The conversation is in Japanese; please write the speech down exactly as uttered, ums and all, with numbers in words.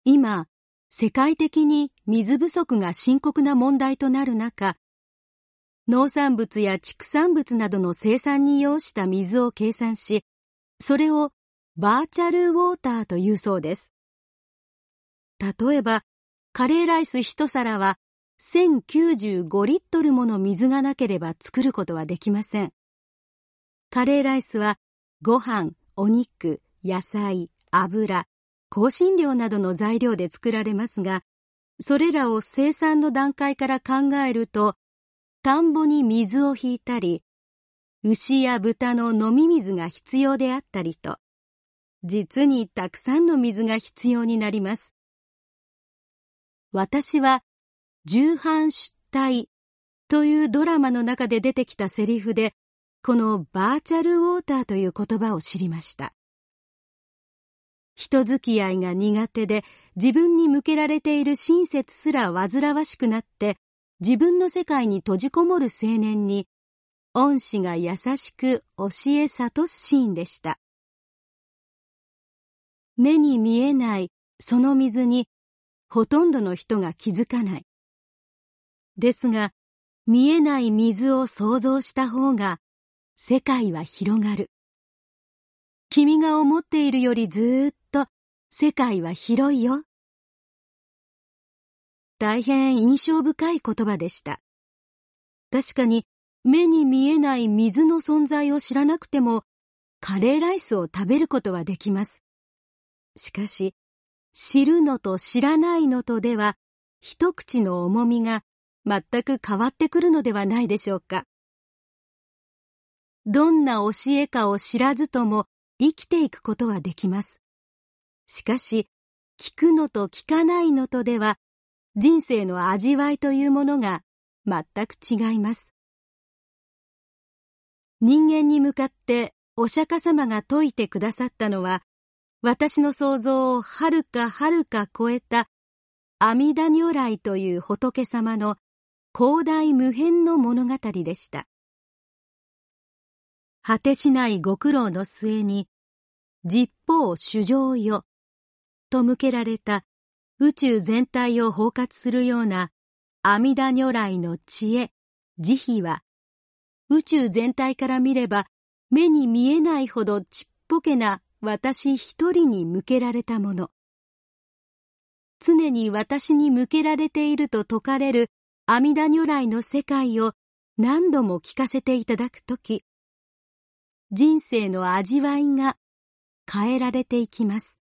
今、世界的に水不足が深刻な問題となる中、農産物や畜産物などの生産に要した水を計算し、それをバーチャルウォーターというそうです。例えば、カレーライス一皿はせんきゅうじゅうごリットルもの水がなければ作ることはできません。カレーライスはご飯、お肉、野菜、油、香辛料などの材料で作られますが、それらを生産の段階から考えると、田んぼに水を引いたり、牛や豚の飲み水が必要であったりと、実にたくさんの水が必要になります。私は、重版出退というドラマの中で出てきたセリフで、このバーチャルウォーターという言葉を知りました。人付き合いが苦手で自分に向けられている親切すら煩わしくなって自分の世界に閉じこもる青年に恩師が優しく教え諭すシーンでした。目に見えないその水にほとんどの人が気づかない。ですが見えない水を想像した方が世界は広がる。君が思っているよりずーっと世界は広いよ。大変印象深い言葉でした。確かに目に見えない水の存在を知らなくてもカレーライスを食べることはできます。しかし、知るのと知らないのとでは一口の重みが全く変わってくるのではないでしょうか。どんな教えかを知らずとも生きていくことはできます。しかし、聞くのと聞かないのとでは、人生の味わいというものが全く違います。人間に向かってお釈迦様が説いてくださったのは、私の想像をはるかはるか超えた阿弥陀如来という仏様の広大無辺の物語でした。果てしないご苦労の末に、十方衆生よ、と向けられた宇宙全体を包括するような阿弥陀如来の知恵、慈悲は、宇宙全体から見れば目に見えないほどちっぽけな私一人に向けられたもの。常に私に向けられていると説かれる阿弥陀如来の世界を何度も聞かせていただくとき、人生の味わいが変えられていきます。